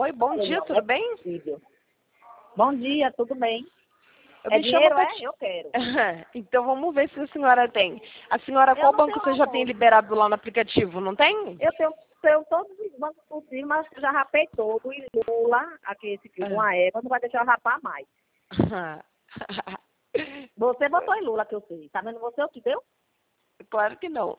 Oi, bom dia, Não, tudo é bem? possível. Bom dia, tudo bem? Eu É me chamo dinheiro, é? Tati... Eu quero. Então vamos ver se a senhora tem. A senhora, Eu qual não banco tenho você não, já tem moço. liberado lá no aplicativo, não tem? Eu tenho todos os bancos possíveis, mas eu já rapei todo. E Lula, aqui esse filho, uma égua, não vai deixar eu rapar mais. Você votou em Lula, que eu sei. Tá vendo você o que deu? Claro que não.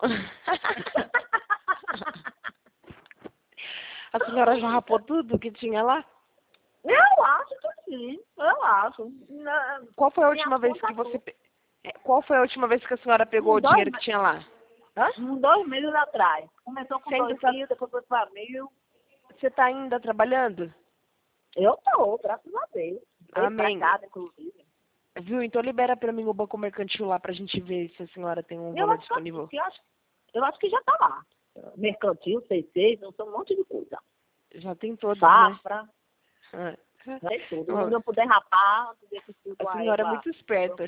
A senhora já rapou tudo que tinha lá? Eu acho que sim. Eu acho. Qual foi a Minha última vez conta que você... Qual foi a última vez que a senhora pegou o dinheiro que tinha lá? Hã? 2 meses atrás. Começou com Você ainda 2.000, depois foi para 1.000. Você tá ainda trabalhando? Eu tô, graças a Deus. Bem pra Amém. casa, inclusive. Viu? Então libera pra mim o banco mercantil lá pra gente ver se a senhora tem um Eu valor acho disponível. eu acho que já tá lá. Mercantil, 66, não são um monte de coisa. Já tem todos, né? Safra, É. já é tudo. Onde eu puder rapar, antes desse fio A com a senhora é égua. muito esperta.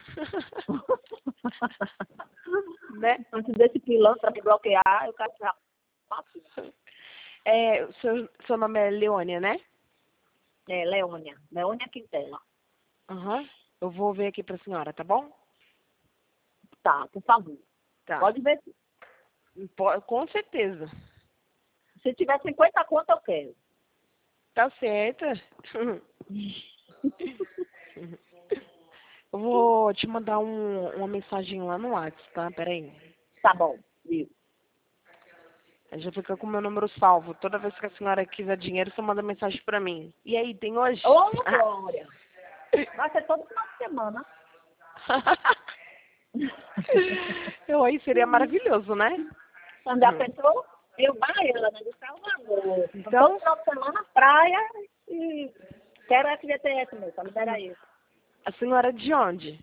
Né? Antes desse pilantra me bloquear, eu quero rapar tudo. É, o seu nome é Leônia, né? É, Leônia. Leônia Quintela. Aham. Eu vou ver aqui pra senhora, tá bom? Tá, por favor. Tá. Pode ver. Com certeza. Se tiver 50 conto, eu quero. Tá certa. Eu vou te mandar uma mensagem lá no WhatsApp, tá? Peraí. Tá bom, viu? Aí já fica com o meu número salvo. Toda vez que a senhora quiser dinheiro, você manda mensagem pra mim. E aí, tem hoje? Ô, Glória. Vai ser todo final de semana. Eu aí seria maravilhoso, né? Quando a pessoa, eu baiana de Salvador. Então? Todo final de semana, praia e quero FGTS, meu, só libera isso. A senhora é de onde?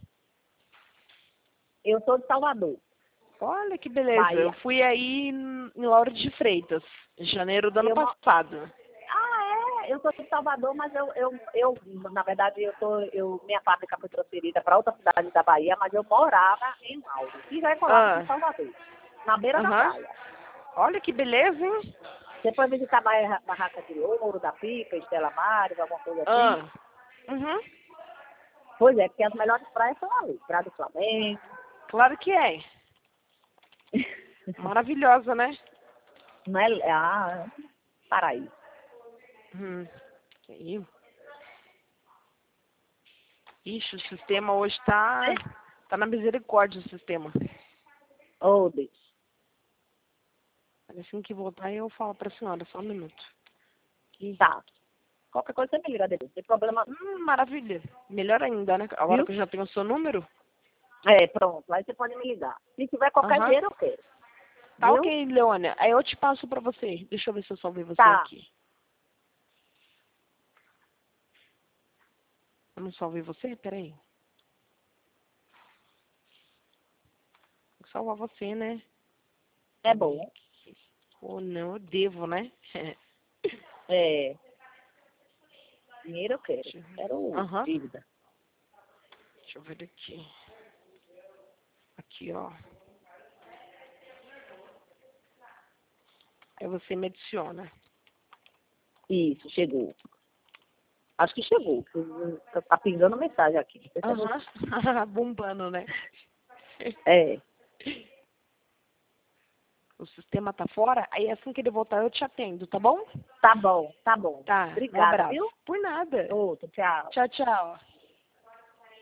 Eu sou de Salvador, Olha que beleza. Eu Bahia. fui aí em Lauro de Freitas, em janeiro do ano Eu, passado. eu sou de Salvador, mas na verdade, minha fábrica foi transferida para outra cidade da Bahia, mas eu morava em Lauro. E já colava em Salvador, na beira da praia. Olha que beleza, hein? Depois visitar a barraca de ouro, da Pica, Estela Maris, alguma coisa assim. Uhum. Pois é, porque as melhores praias são ali, Praia do Flamengo. Claro que é. Maravilhosa, né? Não é? Paraíso. Aí. Ixi, o sistema hoje tá na misericórdia o sistema. Oh, Deus. Assim que voltar eu falo pra senhora, só um minuto. Tá. Qualquer coisa você me liga depois, não tem problema. Maravilha. Melhor ainda, né? Agora Viu? que eu já tenho o seu número. É, pronto. Aí você pode me ligar. Se tiver qualquer dinheiro, eu quero. Tá Viu? ok, Leônia. Aí eu te passo pra você. Deixa eu ver se eu salvei você Tá. aqui. Eu não salvei você? Peraí. Vou salvar você, né? É bom. Ou não, eu devo, né? É. Dinheiro eu quero. Quero dívida. Deixa eu ver aqui. Aqui, ó. Aí você me adiciona. Isso, chegou. Acho que chegou. Tá pingando mensagem aqui. Bombando, né? É. O sistema tá fora, aí assim que ele voltar eu te atendo, tá bom? Tá bom, tá bom. Tá, um Obrigada, abraço. viu? Por nada. Outro, tchau. Tchau, tchau.